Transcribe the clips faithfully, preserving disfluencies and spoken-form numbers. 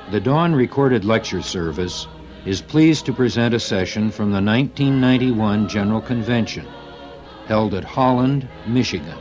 The Dawn Recorded Lecture Service is pleased to present a session from the nineteen ninety-one General Convention, held at Holland, Michigan.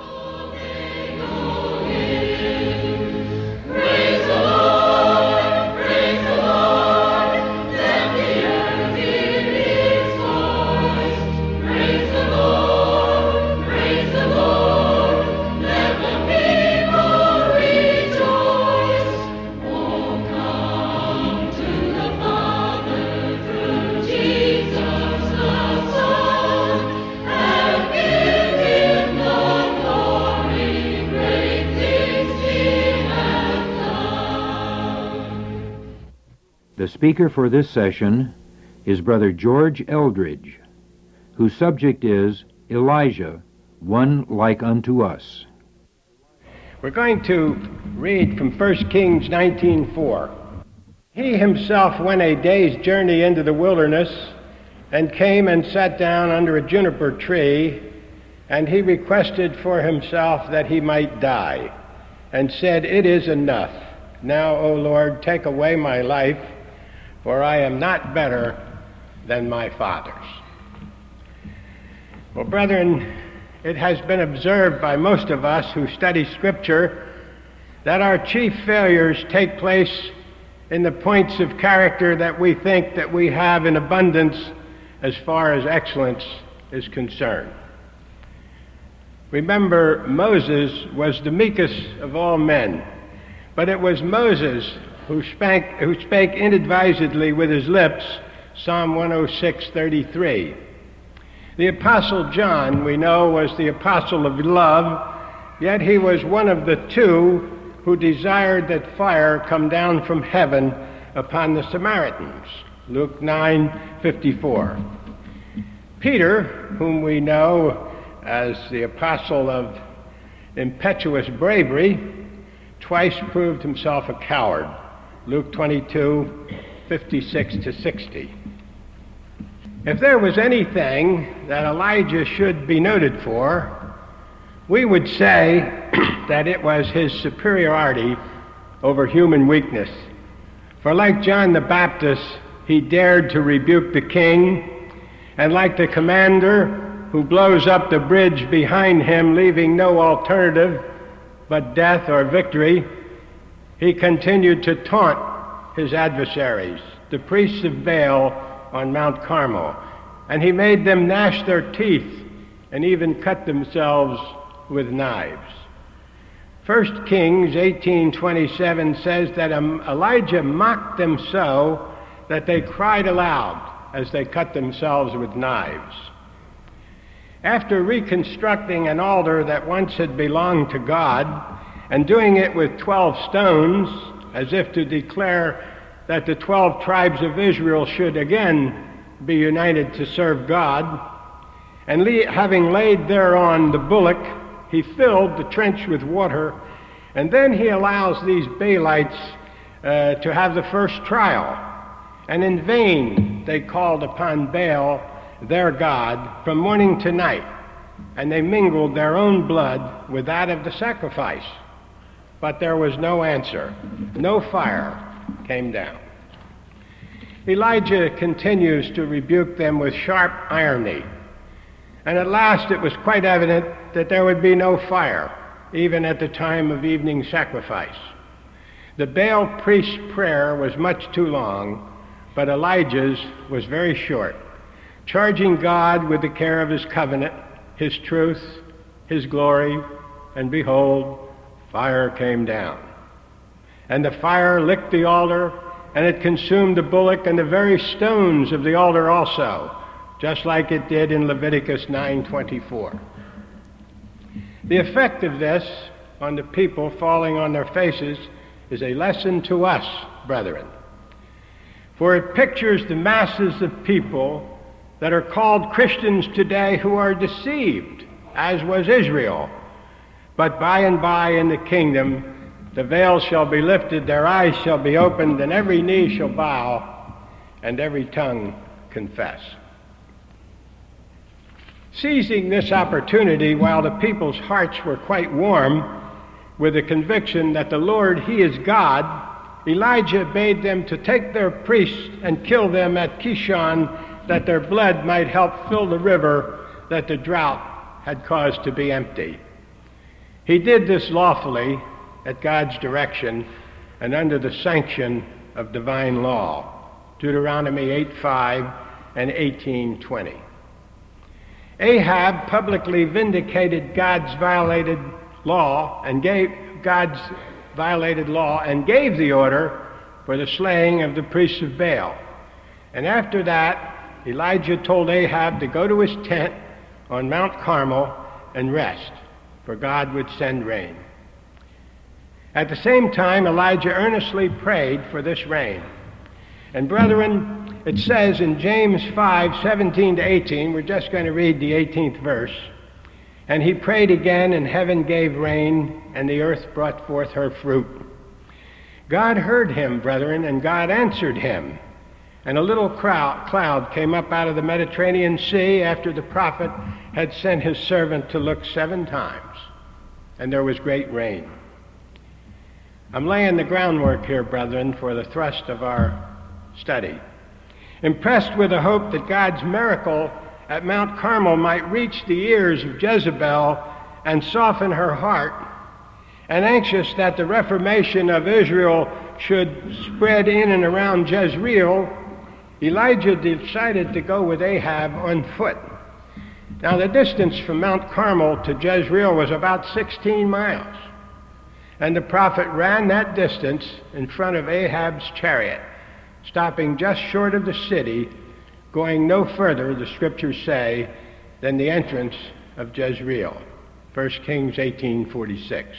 The speaker for this session is Brother George Eldridge, whose subject is Elijah, One Like Unto Us. We're going to read from First Kings nineteen four. He himself went a day's journey into the wilderness and came and sat down under a juniper tree, and he requested for himself that he might die, and said, "It is enough. Now, O Lord, take away my life, for I am not better than my fathers." Well, brethren, it has been observed by most of us who study Scripture that our chief failures take place in the points of character that we think that we have in abundance as far as excellence is concerned. Remember, Moses was the meekest of all men, but it was Moses who spake, who spake inadvisedly with his lips, Psalm one oh six thirty-three. The Apostle John, we know, was the apostle of love, yet he was one of the two who desired that fire come down from heaven upon the Samaritans, Luke nine fifty-four. Peter, whom we know as the apostle of impetuous bravery, twice proved himself a coward, Luke twenty-two fifty-six to sixty. If there was anything that Elijah should be noted for, we would say that it was his superiority over human weakness. For like John the Baptist, he dared to rebuke the king, and like the commander who blows up the bridge behind him, leaving no alternative but death or victory, he continued to taunt his adversaries, the priests of Baal on Mount Carmel, and he made them gnash their teeth and even cut themselves with knives. First Kings eighteen twenty-seven says that Elijah mocked them so that they cried aloud as they cut themselves with knives. After reconstructing an altar that once had belonged to God and doing it with twelve stones, as if to declare that the twelve tribes of Israel should again be united to serve God, and le- having laid thereon the bullock, he filled the trench with water, and then he allows these Baalites uh, to have the first trial. And in vain they called upon Baal, their god, from morning to night, and they mingled their own blood with that of the sacrifice. But there was no answer. No fire came down. Elijah continues to rebuke them with sharp irony, and at last it was quite evident that there would be no fire, even at the time of evening sacrifice. The Baal priest's prayer was much too long, but Elijah's was very short, charging God with the care of his covenant, his truth, his glory, and behold, fire came down. And the fire licked the altar, and it consumed the bullock and the very stones of the altar also, just like it did in Leviticus nine twenty-four. The effect of this on the people falling on their faces is a lesson to us, brethren. For it pictures the masses of people that are called Christians today who are deceived, as was Israel. But by and by in the kingdom, the veil shall be lifted, their eyes shall be opened, and every knee shall bow, and every tongue confess. Seizing this opportunity while the people's hearts were quite warm with the conviction that the Lord, He is God, Elijah bade them to take their priests and kill them at Kishon, that their blood might help fill the river that the drought had caused to be empty. He did this lawfully at God's direction and under the sanction of divine law. Deuteronomy eight five and eighteen twenty. Ahab publicly vindicated God's violated law and gave God's violated law and gave the order for the slaying of the priests of Baal. And after that, Elijah told Ahab to go to his tent on Mount Carmel and rest, for God would send rain. At the same time, Elijah earnestly prayed for this rain. And brethren, it says in James five seventeen to eighteen, we're just going to read the eighteenth verse, and he prayed again, and heaven gave rain, and the earth brought forth her fruit. God heard him, brethren, and God answered him. And a little cloud came up out of the Mediterranean Sea after the prophet had sent his servant to look seven times, and there was great rain. I'm laying the groundwork here, brethren, for the thrust of our study. Impressed with the hope that God's miracle at Mount Carmel might reach the ears of Jezebel and soften her heart, and anxious that the reformation of Israel should spread in and around Jezreel, Elijah decided to go with Ahab on foot. Now, the distance from Mount Carmel to Jezreel was about sixteen miles, and the prophet ran that distance in front of Ahab's chariot, stopping just short of the city, going no further, the scriptures say, than the entrance of Jezreel. First Kings eighteen forty-six.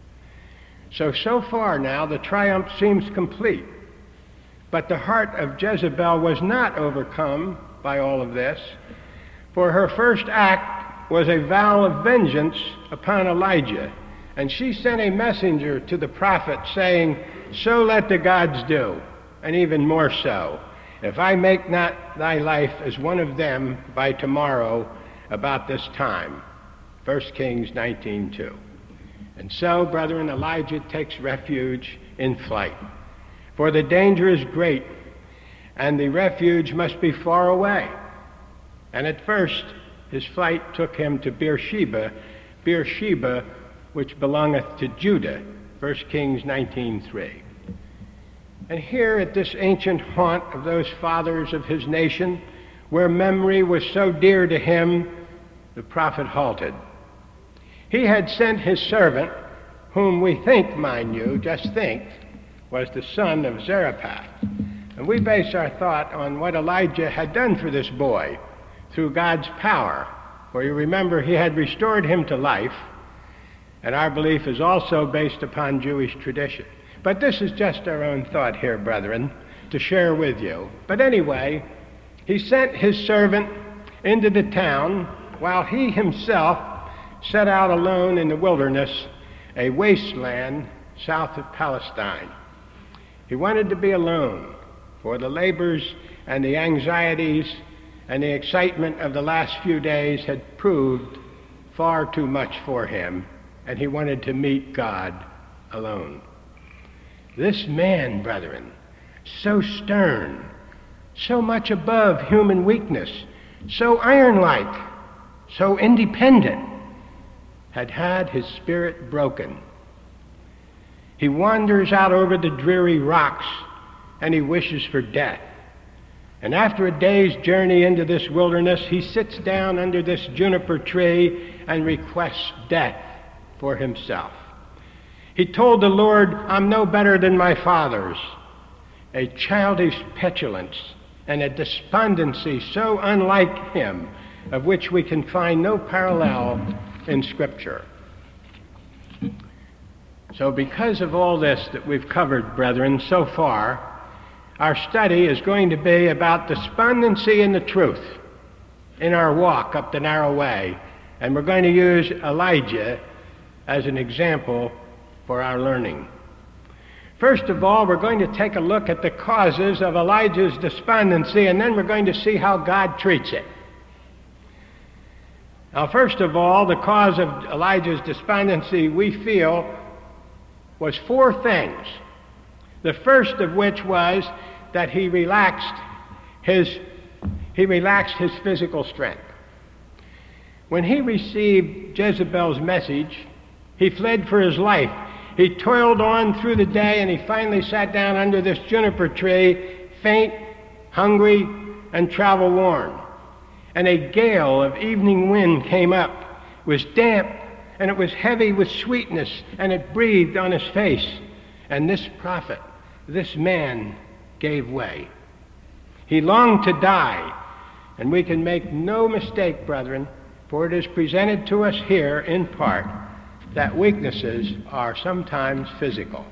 So, so far now, the triumph seems complete. But the heart of Jezebel was not overcome by all of this, for her first act was a vow of vengeance upon Elijah. And she sent a messenger to the prophet saying, "So let the gods do, and even more so, if I make not thy life as one of them by tomorrow about this time." First Kings nineteen two. And so, brethren, Elijah takes refuge in flight. For the danger is great, and the refuge must be far away. And at first, his flight took him to Beersheba, Beersheba, which belongeth to Judah. First Kings nineteen three. And here at this ancient haunt of those fathers of his nation, where memory was so dear to him, the prophet halted. He had sent his servant, whom we think, mind you, just think, was the son of Zarephath. And we base our thought on what Elijah had done for this boy through God's power. For you remember, he had restored him to life, and our belief is also based upon Jewish tradition. But this is just our own thought here, brethren, to share with you. But anyway, he sent his servant into the town while he himself set out alone in the wilderness, a wasteland south of Palestine. He wanted to be alone, for the labors and the anxieties and the excitement of the last few days had proved far too much for him, and he wanted to meet God alone. This man, brethren, so stern, so much above human weakness, so iron-like, so independent, had had his spirit broken. He wanders out over the dreary rocks, and he wishes for death. And after a day's journey into this wilderness, he sits down under this juniper tree and requests death for himself. He told the Lord, "I'm no better than my fathers." A childish petulance and a despondency so unlike him, of which we can find no parallel in Scripture. So because of all this that we've covered, brethren, so far, our study is going to be about despondency in the truth in our walk up the narrow way. And we're going to use Elijah as an example for our learning. First of all, we're going to take a look at the causes of Elijah's despondency, and then we're going to see how God treats it. Now, first of all, the cause of Elijah's despondency, we feel, was four things. The first of which was that he relaxed his, he relaxed his physical strength. When he received Jezebel's message, he fled for his life. He toiled on through the day, and he finally sat down under this juniper tree, faint, hungry, and travel-worn. And a gale of evening wind came up. It was damp, and it was heavy with sweetness, and it breathed on his face. And this prophet, this man, gave way. He longed to die, and we can make no mistake, brethren, for it is presented to us here in part that weaknesses are sometimes physical.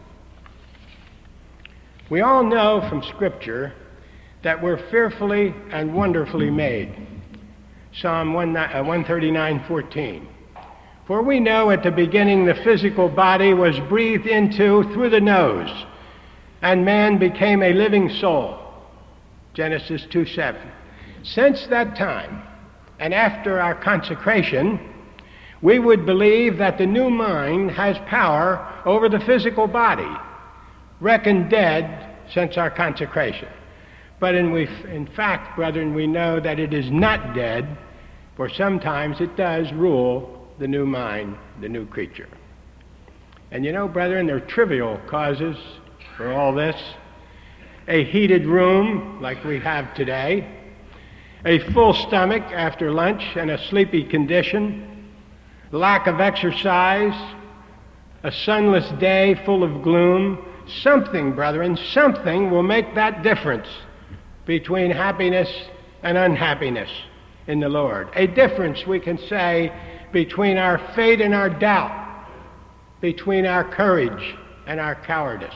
We all know from Scripture that we're fearfully and wonderfully made. Psalm one thirty-nine fourteen. For we know at the beginning the physical body was breathed into through the nose, and man became a living soul. Genesis two seven. Since that time, and after our consecration, we would believe that the new mind has power over the physical body, reckoned dead since our consecration. But in, we, in fact, brethren, we know that it is not dead, for sometimes it does rule the new mind, the new creature. And you know, brethren, there are trivial causes for all this. A heated room, like we have today, a full stomach after lunch and a sleepy condition, lack of exercise, a sunless day full of gloom. Something, brethren, something will make that difference between happiness and unhappiness in the Lord. A difference, we can say, between our faith and our doubt, between our courage and our cowardice.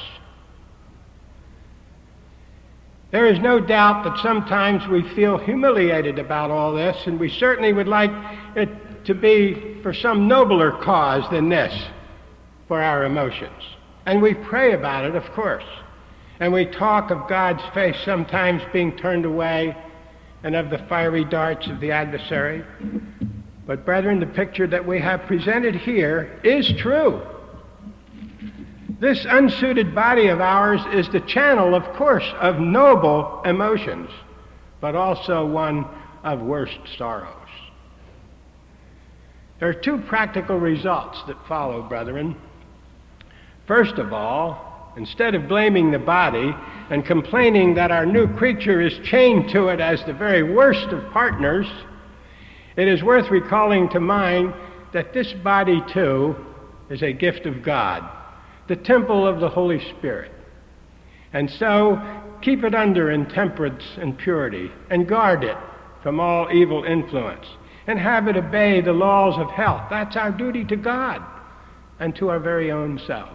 There is no doubt that sometimes we feel humiliated about all this, and we certainly would like it to be for some nobler cause than this for our emotions. And we pray about it, of course. And we talk of God's face sometimes being turned away and of the fiery darts of the adversary. But brethren, the picture that we have presented here is true. This unsuited body of ours is the channel, of course, of noble emotions, but also one of worst sorrows. There are two practical results that follow, brethren. First of all, instead of blaming the body and complaining that our new creature is chained to it as the very worst of partners, it is worth recalling to mind that this body, too, is a gift of God, the temple of the Holy Spirit. And so, keep it under in temperance and purity, and guard it from all evil influence, and have it obey the laws of health. That's our duty to God and to our very own selves.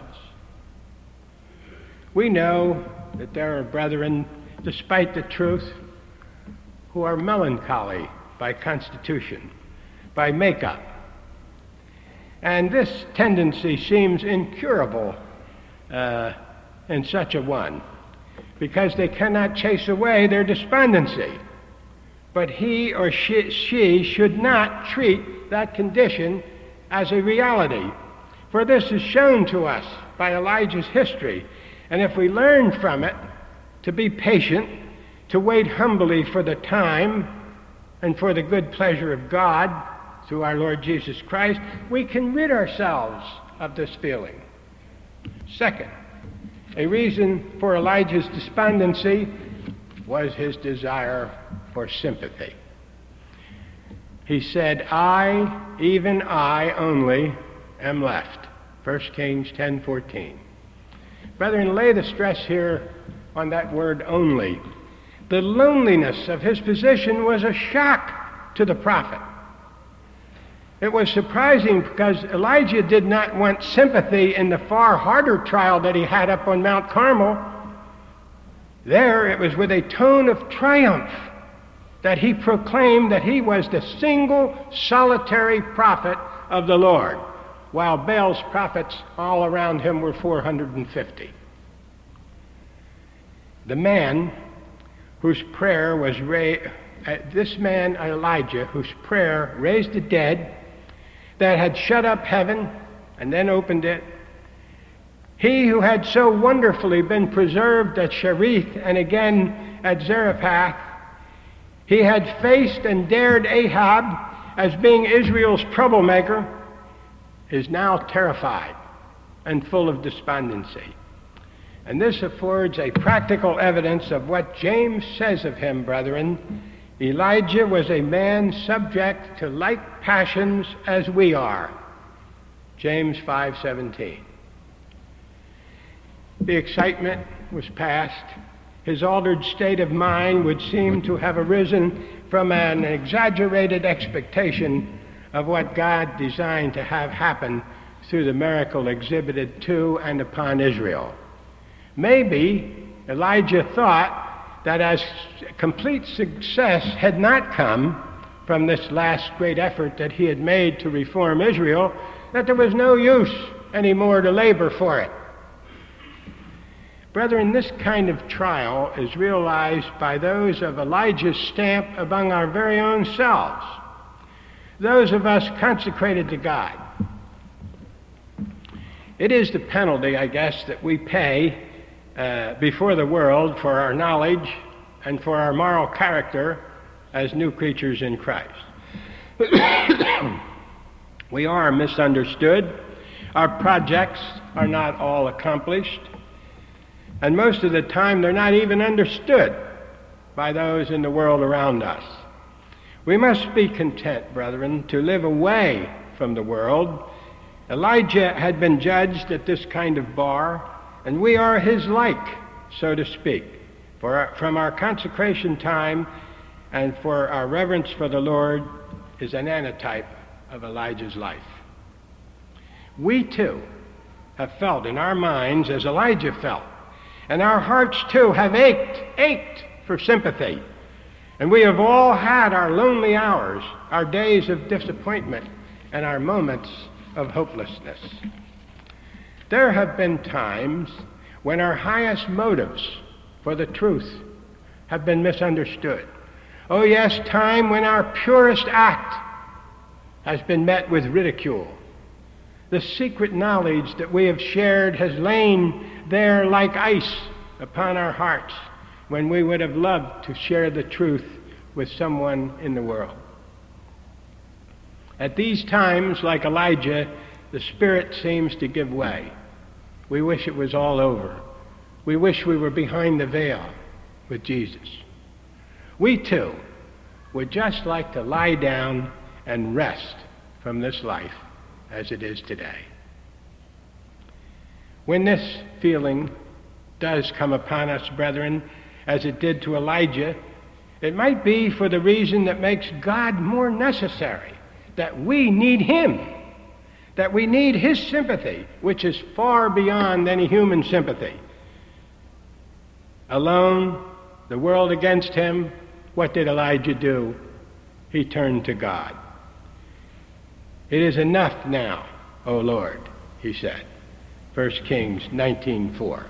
We know that there are brethren, despite the truth, who are melancholy by constitution, by makeup. And this tendency seems incurable uh, in such a one, because they cannot chase away their despondency. But he or she, she should not treat that condition as a reality, for this is shown to us by Elijah's history. And if we learn from it to be patient, to wait humbly for the time and for the good pleasure of God through our Lord Jesus Christ, we can rid ourselves of this feeling. Second, a reason for Elijah's despondency was his desire for sympathy. He said, I, even I only, am left. First Kings ten fourteen. Brethren, lay the stress here on that word only. The loneliness of his position was a shock to the prophet. It was surprising because Elijah did not want sympathy in the far harder trial that he had up on Mount Carmel. There it was with a tone of triumph that he proclaimed that he was the single solitary prophet of the Lord, while Baal's prophets all around him were four hundred fifty. The man whose prayer was raised, uh, this man Elijah, whose prayer raised the dead, that had shut up heaven and then opened it, He who had so wonderfully been preserved at Cherith and again at Zarephath, he had faced and dared Ahab as being Israel's troublemaker, is now terrified and full of despondency. And this affords a practical evidence of what James says of him, brethren. Elijah was a man subject to like passions as we are. James five seventeen. The excitement was past. His altered state of mind would seem to have arisen from an exaggerated expectation of what God designed to have happen through the miracle exhibited to and upon Israel. Maybe Elijah thought that as complete success had not come from this last great effort that he had made to reform Israel, that there was no use anymore to labor for it. Brethren, this kind of trial is realized by those of Elijah's stamp among our very own selves, those of us consecrated to God. It is the penalty, I guess, that we pay uh, before the world for our knowledge and for our moral character as new creatures in Christ. We are misunderstood. Our projects are not all accomplished. And most of the time, they're not even understood by those in the world around us. We must be content, brethren, to live away from the world. Elijah had been judged at this kind of bar, and we are his like, so to speak, for our, from our consecration time and for our reverence for the Lord is an antitype of Elijah's life. We, too, have felt in our minds as Elijah felt. And our hearts, too, have ached, ached for sympathy. And we have all had our lonely hours, our days of disappointment, and our moments of hopelessness. There have been times when our highest motives for the truth have been misunderstood. Oh yes, time when our purest act has been met with ridicule. The secret knowledge that we have shared has lain there like ice upon our hearts when we would have loved to share the truth with someone in the world. At these times, like Elijah, the Spirit seems to give way. We wish it was all over. We wish we were behind the veil with Jesus. We too would just like to lie down and rest from this life as it is today. When this feeling does come upon us, brethren, as it did to Elijah, it might be for the reason that makes God more necessary, that we need him, that we need his sympathy, which is far beyond any human sympathy. Alone, the world against him, what did Elijah do? He turned to God. It is enough now, O Lord, he said. First Kings nineteen four.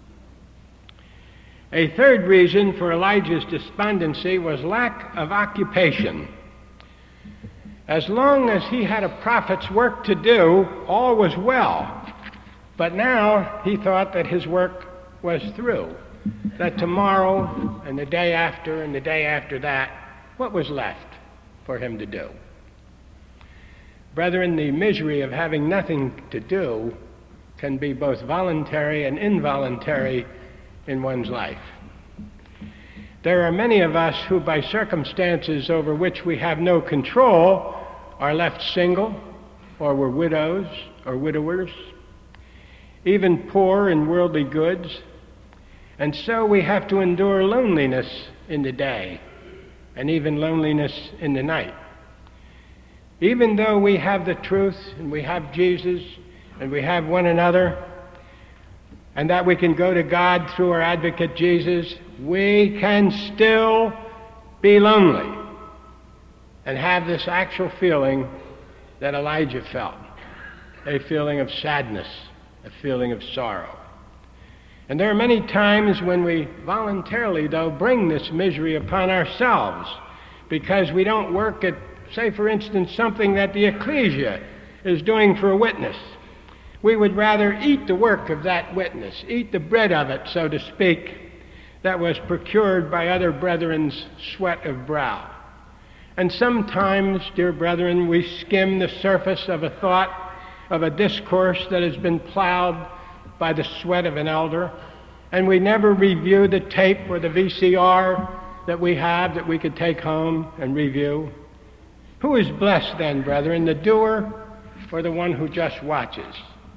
A third reason for Elijah's despondency was lack of occupation. As long as he had a prophet's work to do, all was well. But now he thought that his work was through, that tomorrow and the day after and the day after that, what was left for him to do? Brethren, the misery of having nothing to do can be both voluntary and involuntary in one's life. There are many of us who, by circumstances over which we have no control, are left single, or were widows or widowers, even poor in worldly goods, and so we have to endure loneliness in the day, and even loneliness in the night. Even though we have the truth, and we have Jesus, and we have one another, and that we can go to God through our advocate Jesus, we can still be lonely and have this actual feeling that Elijah felt, a feeling of sadness, a feeling of sorrow. And there are many times when we voluntarily, though, bring this misery upon ourselves because we don't work at, say, for instance, something that the ecclesia is doing for a witness. We would rather eat the work of that witness, eat the bread of it, so to speak, that was procured by other brethren's sweat of brow. And sometimes, dear brethren, we skim the surface of a thought, of a discourse that has been plowed by the sweat of an elder, and we never review the tape or the V C R that we have that we could take home and review. Who is blessed then, brethren, the doer or the one who just watches?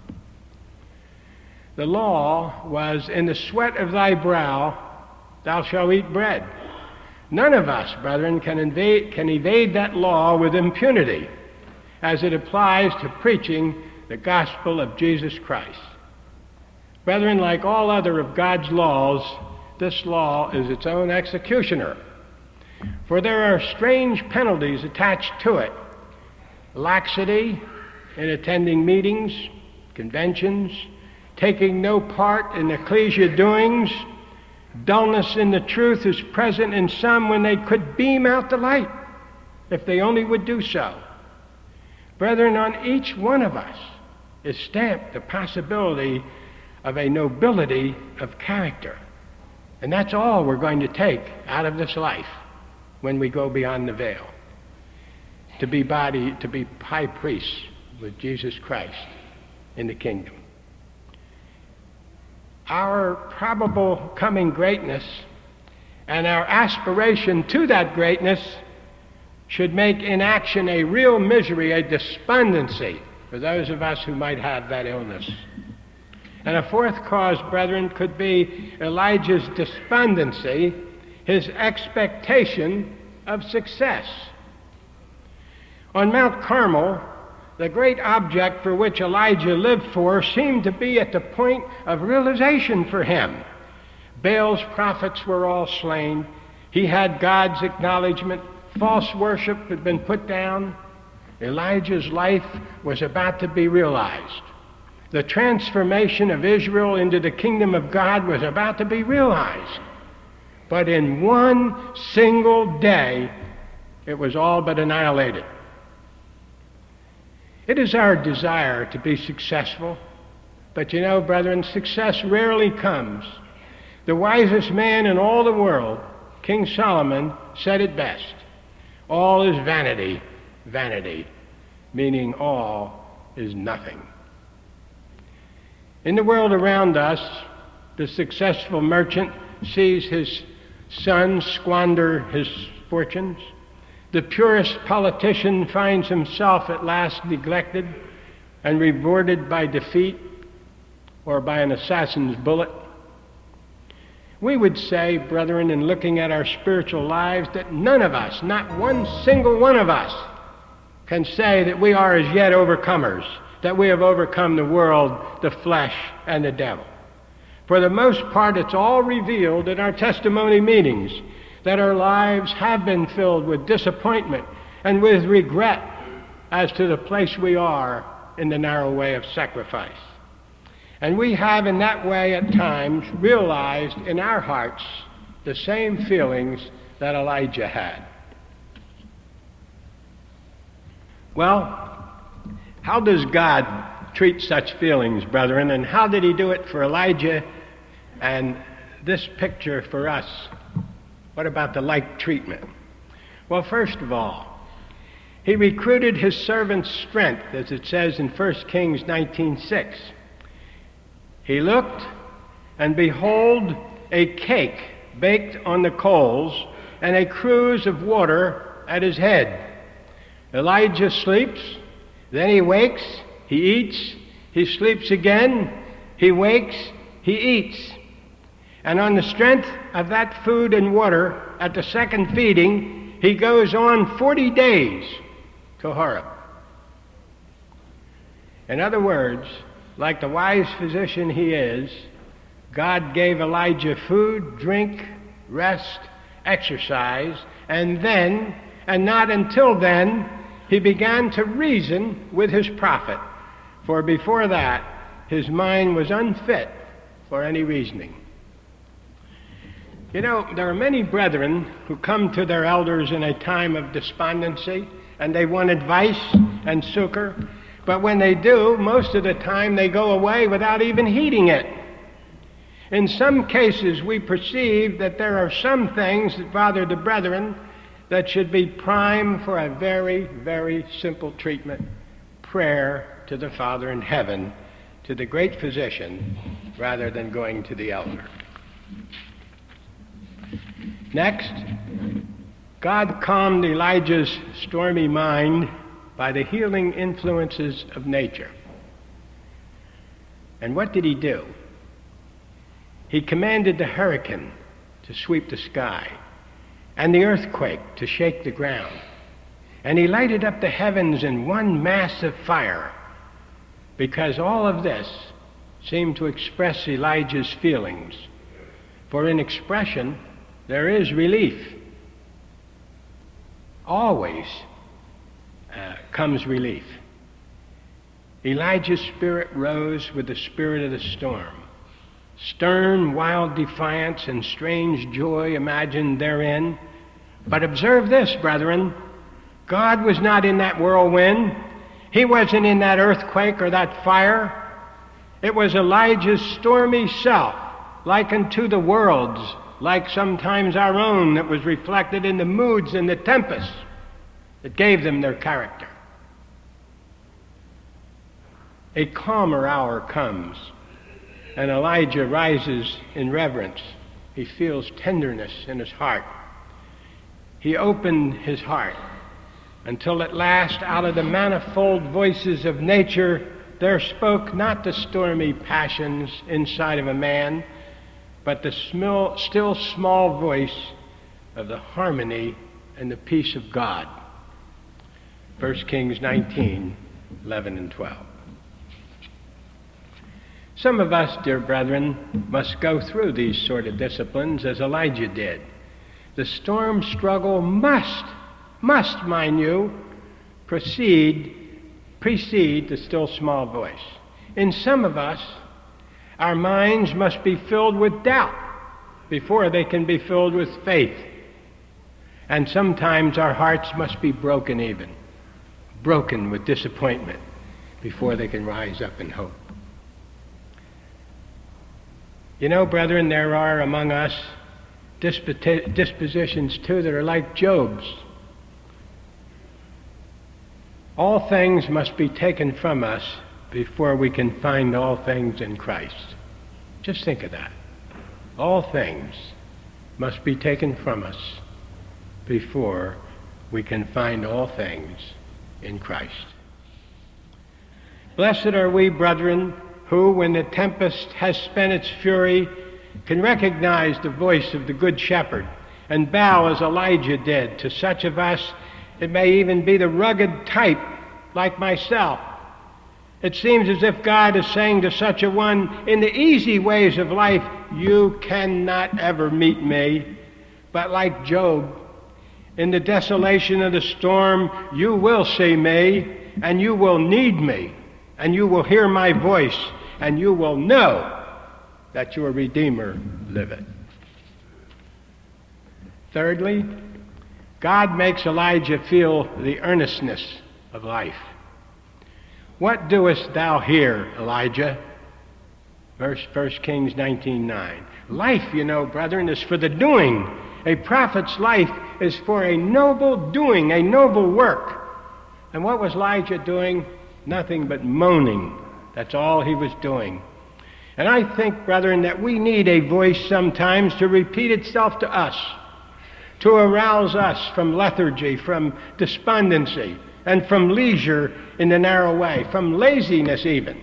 The law was, in the sweat of thy brow thou shalt eat bread. None of us, brethren, can evade, can evade that law with impunity as it applies to preaching the gospel of Jesus Christ. Brethren, like all other of God's laws, this law is its own executioner. For there are strange penalties attached to it. Laxity in attending meetings, conventions, taking no part in ecclesia doings. Dullness in the truth is present in some when they could beam out the light, if they only would do so. Brethren, on each one of us is stamped the possibility of a nobility of character. And that's all we're going to take out of this life when we go beyond the veil, to be body, to be high priests with Jesus Christ in the kingdom. Our probable coming greatness and our aspiration to that greatness should make inaction a real misery, a despondency for those of us who might have that illness. And a fourth cause, brethren, could be Elijah's despondency, his expectation of success. On Mount Carmel, the great object for which Elijah lived for seemed to be at the point of realization for him. Baal's prophets were all slain. He had God's acknowledgement. False worship had been put down. Elijah's life was about to be realized. The transformation of Israel into the kingdom of God was about to be realized. But in one single day, it was all but annihilated. It is our desire to be successful, but you know, brethren, success rarely comes. The wisest man in all the world, King Solomon, said it best. All is vanity, vanity, meaning all is nothing. In the world around us, the successful merchant sees his son squander his fortunes. The purest politician finds himself at last neglected and rewarded by defeat or by an assassin's bullet. We would say, brethren, in looking at our spiritual lives, that none of us, not one single one of us, can say that we are as yet overcomers, that we have overcome the world, the flesh, and the devil. For the most part, it's all revealed in our testimony meetings, that our lives have been filled with disappointment and with regret as to the place we are in the narrow way of sacrifice. And we have in that way at times realized in our hearts the same feelings that Elijah had. Well, how does God treat such feelings, brethren, and how did he do it for Elijah and this picture for us? What about the like treatment? Well, first of all, he recruited his servant's strength, as it says in First Kings nineteen six. He looked, and behold, a cake baked on the coals, and a cruse of water at his head. Elijah sleeps, then he wakes, he eats, he sleeps again, he wakes, he eats. And on the strength of that food and water, at the second feeding, he goes on forty days to Horeb. In other words, like the wise physician he is, God gave Elijah food, drink, rest, exercise, and then, and not until then, he began to reason with his prophet. For before that, his mind was unfit for any reasoning. You know, there are many brethren who come to their elders in a time of despondency, and they want advice and succor. But when they do, most of the time they go away without even heeding it. In some cases, we perceive that there are some things that bother the brethren that should be prime for a very, very simple treatment: prayer to the Father in heaven, to the great physician, rather than going to the elder. Next, God calmed Elijah's stormy mind by the healing influences of nature. And what did he do? He commanded the hurricane to sweep the sky, and the earthquake to shake the ground. And he lighted up the heavens in one mass of fire, because all of this seemed to express Elijah's feelings. For in expression, there is relief. Always uh, comes relief. Elijah's spirit rose with the spirit of the storm. Stern, wild defiance and strange joy imagined therein. But observe this, brethren. God was not in that whirlwind. He wasn't in that earthquake or that fire. It was Elijah's stormy self, like unto the world's, like sometimes our own, that was reflected in the moods and the tempests that gave them their character. A calmer hour comes, and Elijah rises in reverence. He feels tenderness in his heart. He opened his heart until at last, out of the manifold voices of nature, there spoke not the stormy passions inside of a man, but the small, still small voice of the harmony and the peace of God. First Kings nineteen, eleven and twelve. Some of us, dear brethren, must go through these sort of disciplines as Elijah did. The storm struggle must, must, mind you, proceed, precede the still small voice. In some of us, our minds must be filled with doubt before they can be filled with faith. And sometimes our hearts must be broken even, broken with disappointment before they can rise up in hope. You know, brethren, there are among us disp- dispositions too that are like Job's. All things must be taken from us before we can find all things in Christ. Just think of that. All things must be taken from us before we can find all things in Christ. Blessed are we, brethren, who, when the tempest has spent its fury, can recognize the voice of the Good Shepherd and bow as Elijah did. To such of us, it may even be the rugged type like myself. It seems as if God is saying to such a one, in the easy ways of life, you cannot ever meet me. But like Job, in the desolation of the storm, you will see me, and you will need me, and you will hear my voice, and you will know that your Redeemer liveth. Thirdly, God makes Elijah feel the earnestness of life. What doest thou here, Elijah? Verse First Kings nineteen nine. Life, you know, brethren, is for the doing. A prophet's life is for a noble doing, a noble work. And what was Elijah doing? Nothing but moaning. That's all he was doing. And I think, brethren, that we need a voice sometimes to repeat itself to us, to arouse us from lethargy, from despondency, and from leisure in the narrow way, from laziness even.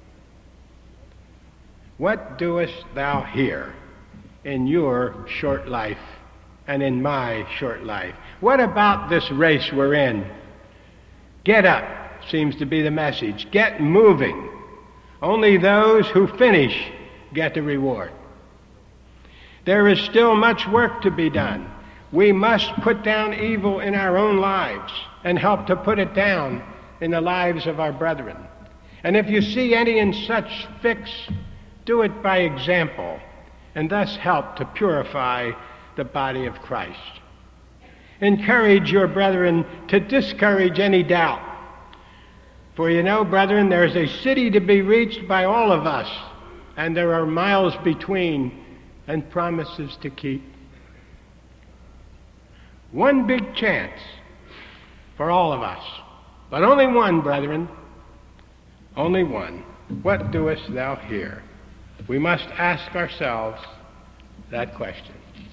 What doest thou here in your short life and in my short life? What about this race we're in? Get up, seems to be the message. Get moving. Only those who finish get the reward. There is still much work to be done. We must put down evil in our own lives and help to put it down in the lives of our brethren. And if you see any in such fix, do it by example, and thus help to purify the body of Christ. Encourage your brethren to discourage any doubt. For you know, brethren, there is a city to be reached by all of us, and there are miles between and promises to keep. One big chance for all of us, but only one, brethren, only one. What doest thou here? We must ask ourselves that question.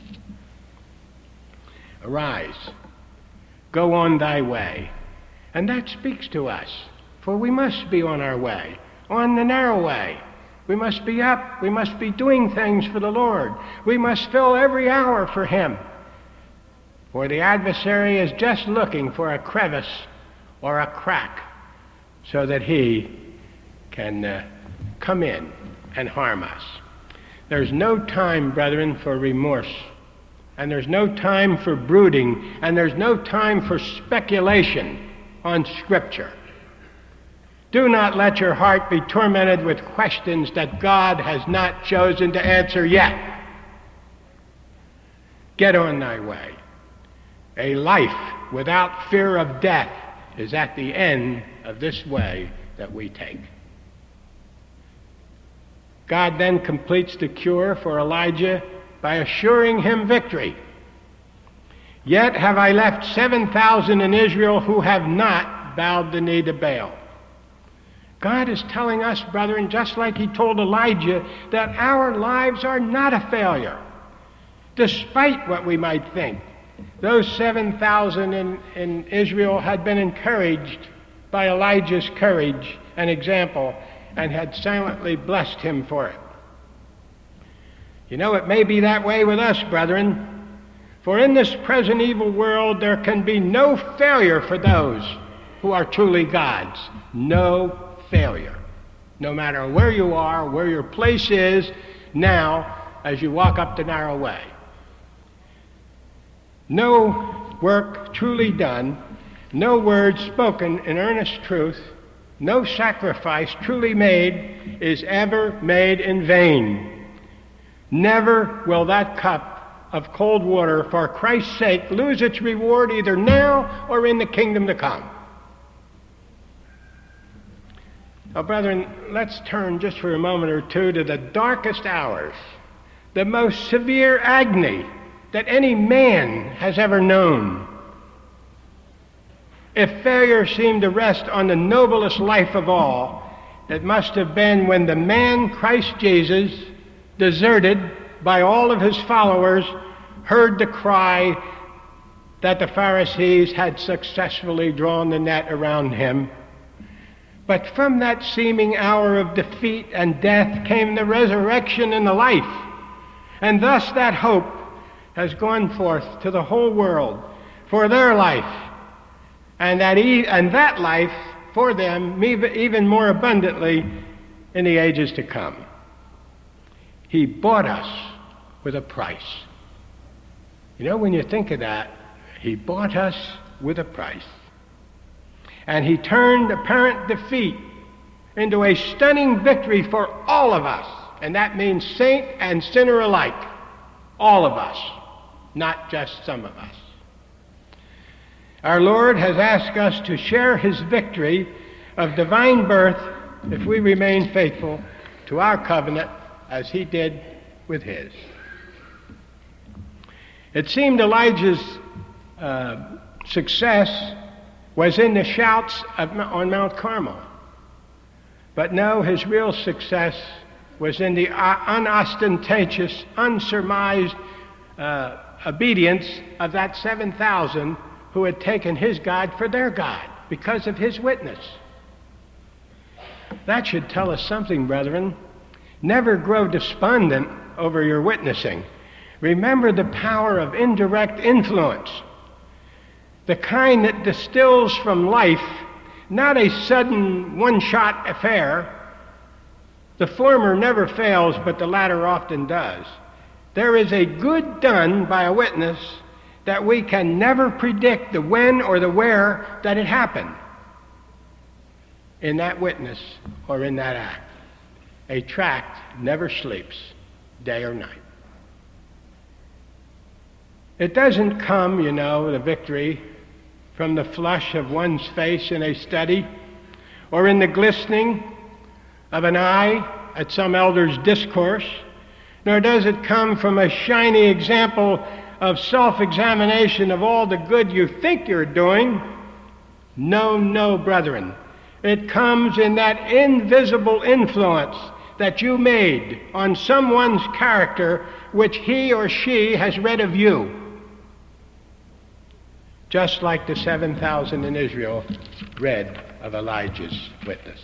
Arise, go on thy way. And that speaks to us, for we must be on our way, on the narrow way. We must be up, we must be doing things for the Lord. We must fill every hour for Him. For the adversary is just looking for a crevice or a crack so that he can uh, come in and harm us. There's no time, brethren, for remorse. And there's no time for brooding. And there's no time for speculation on Scripture. Do not let your heart be tormented with questions that God has not chosen to answer yet. Get on thy way. A life without fear of death is at the end of this way that we take. God then completes the cure for Elijah by assuring him victory. Yet have I left seven thousand in Israel who have not bowed the knee to Baal. God is telling us, brethren, just like he told Elijah, that our lives are not a failure, despite what we might think. Those seven thousand in, in Israel had been encouraged by Elijah's courage and example and had silently blessed him for it. You know, it may be that way with us, brethren, for in this present evil world there can be no failure for those who are truly God's. No failure. No matter where you are, where your place is now as you walk up the narrow way. No work truly done, no words spoken in earnest truth, no sacrifice truly made is ever made in vain. Never will that cup of cold water for Christ's sake lose its reward either now or in the kingdom to come. Now, brethren, let's turn just for a moment or two to the darkest hours, the most severe agony that any man has ever known. If failure seemed to rest on the noblest life of all, it must have been when the man Christ Jesus, deserted by all of his followers, heard the cry that the Pharisees had successfully drawn the net around him. But from that seeming hour of defeat and death came the resurrection and the life. And thus that hope has gone forth to the whole world for their life, and that, e- and that life for them even more abundantly in the ages to come. He bought us with a price. You know, when you think of that, he bought us with a price. And he turned apparent defeat into a stunning victory for all of us. And that means saint and sinner alike. All of us, not just some of us. Our Lord has asked us to share his victory of divine birth if we remain faithful to our covenant as he did with his. It seemed Elijah's uh, success was in the shouts of, on Mount Carmel. But no, his real success was in the unostentatious, unsurmised uh, obedience of that seven thousand who had taken his God for their God because of his witness. That should tell us something, brethren. Never grow despondent over your witnessing. Remember the power of indirect influence, the kind that distills from life, not a sudden one-shot affair. The former never fails, but the latter often does. There is a good done by a witness that we can never predict the when or the where that it happened in that witness or in that act. A tract never sleeps, day or night. It doesn't come, you know, the victory, from the flush of one's face in a study, or in the glistening of an eye at some elder's discourse, nor does it come from a shiny example of self-examination of all the good you think you're doing. No, no, brethren. It comes in that invisible influence that you made on someone's character which he or she has read of you. Just like the seven thousand in Israel read of Elijah's witness.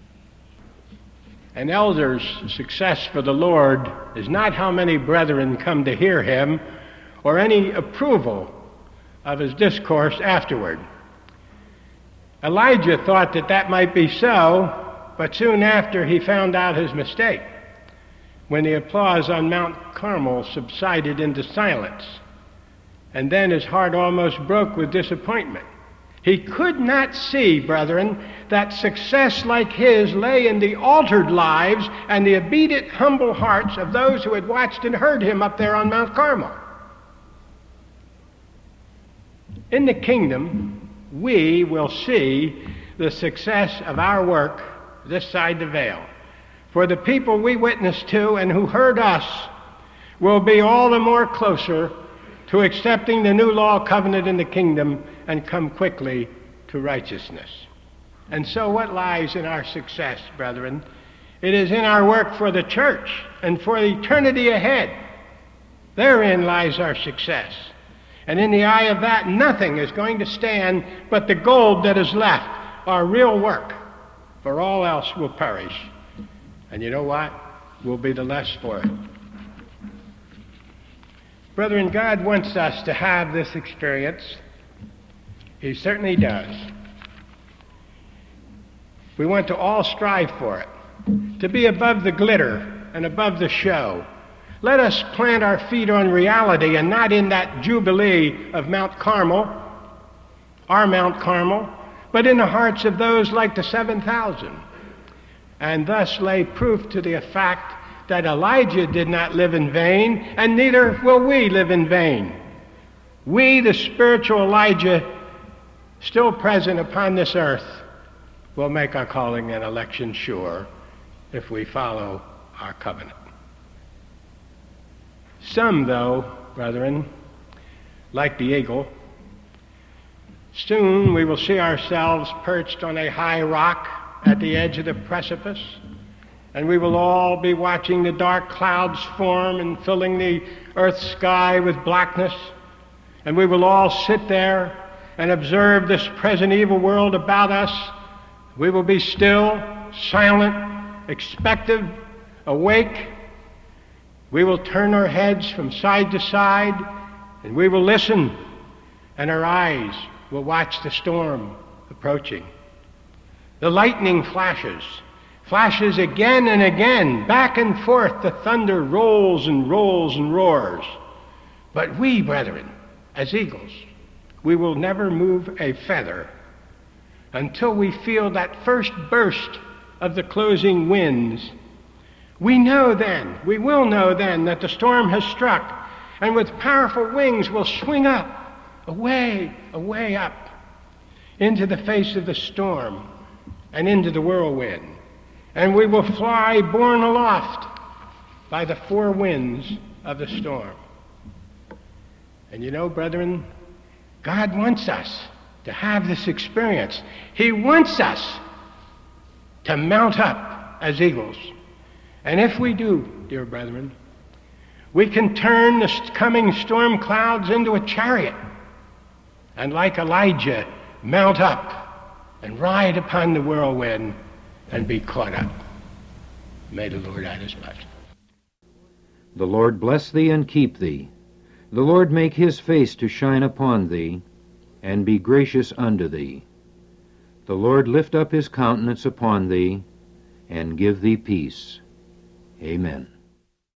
An elder's success for the Lord is not how many brethren come to hear him or any approval of his discourse afterward. Elijah thought that that might be so, but soon after he found out his mistake when the applause on Mount Carmel subsided into silence, and then his heart almost broke with disappointment. He could not see, brethren, that success like his lay in the altered lives and the obedient, humble hearts of those who had watched and heard him up there on Mount Carmel. In the kingdom, we will see the success of our work this side the veil. For the people we witnessed to and who heard us will be all the more closer to accepting the new law covenant in the kingdom and come quickly to righteousness. And so what lies in our success, brethren? It is in our work for the church and for the eternity ahead. Therein lies our success. And in the eye of that, nothing is going to stand but the gold that is left, our real work, for all else will perish. And you know what? We'll be the less for it. Brethren, God wants us to have this experience. He certainly does. We want to all strive for it, to be above the glitter and above the show. Let us plant our feet on reality and not in that jubilee of Mount Carmel, our Mount Carmel, but in the hearts of those like the seven thousand, and thus lay proof to the fact that Elijah did not live in vain, and neither will we live in vain. We, the spiritual Elijah, still present upon this earth, will make our calling and election sure if we follow our covenant. Some, though, brethren, like the eagle, soon we will see ourselves perched on a high rock at the edge of the precipice, and we will all be watching the dark clouds form and filling the earth's sky with blackness, and we will all sit there and observe this present evil world about us. We will be still, silent, expectant, awake. We will turn our heads from side to side, and we will listen, and our eyes will watch the storm approaching. The lightning flashes, flashes again and again, back and forth the thunder rolls and rolls and roars. But we, brethren, as eagles, we will never move a feather until we feel that first burst of the closing winds. We know then, we will know then that the storm has struck, and with powerful wings will swing up, away, away up, into the face of the storm and into the whirlwind. And we will fly borne aloft by the four winds of the storm. And you know, brethren, God wants us to have this experience. He wants us to mount up as eagles. And if we do, dear brethren, we can turn the coming storm clouds into a chariot, and like Elijah, mount up and ride upon the whirlwind and be caught up. May the Lord add his blessing. The Lord bless thee and keep thee. The Lord make his face to shine upon thee, and be gracious unto thee. The Lord lift up his countenance upon thee, and give thee peace. Amen.